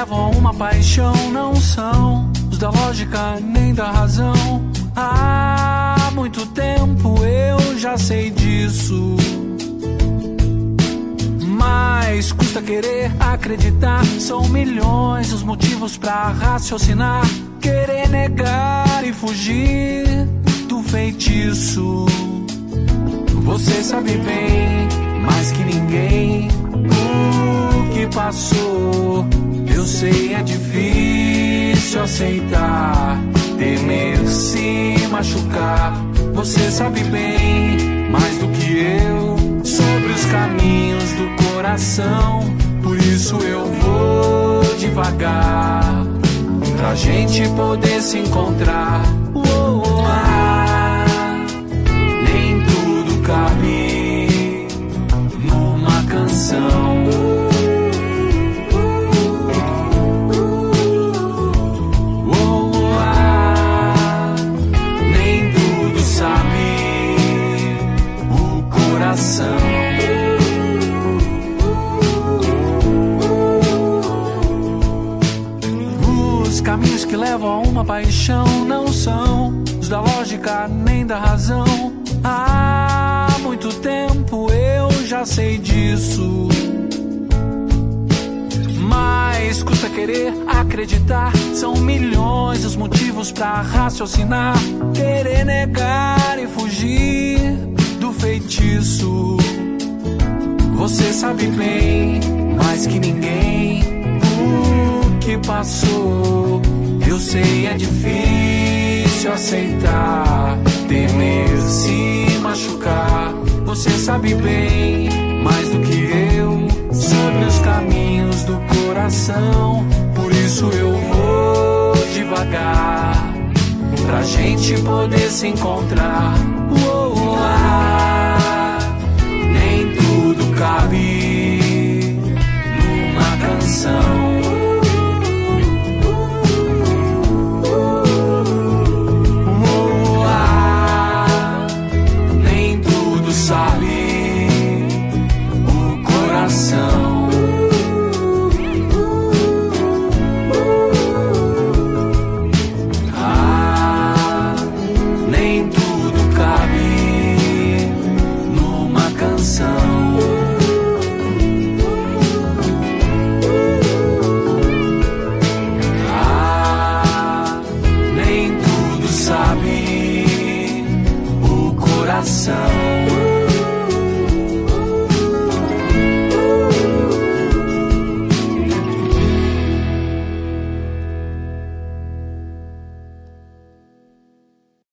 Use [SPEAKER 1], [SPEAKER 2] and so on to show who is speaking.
[SPEAKER 1] levam a uma paixão não são os da lógica nem da razão. Há muito tempo eu já sei disso, mas custa querer acreditar. São milhões os motivos pra raciocinar, querer negar e fugir do feitiço. Você sabe bem, mais que ninguém, o que passou. Eu sei, é difícil aceitar, temer se machucar. Você sabe bem, mais do que eu, sobre os caminhos do coração. Por isso eu vou devagar, pra gente poder se encontrar. Nem tudo cabe numa canção. Nem tudo sabe o coração. Os caminhos que levam a uma paixão não são os da lógica nem da razão. Há muito tempo eu já sei disso, mas custa querer acreditar. São milhões os motivos pra raciocinar, querer negar e fugir do feitiço. Você sabe bem, mais que ninguém, o que passou. Eu sei, é difícil aceitar, temer se machucar. Você sabe bem, mais do que eu, sobre os caminhos do coração. Por isso eu vou devagar, pra gente poder se encontrar. Nem tudo cabe numa canção. Nem tudo sabe o coração. Nem tudo cabe numa canção. Nem tudo sabe o coração.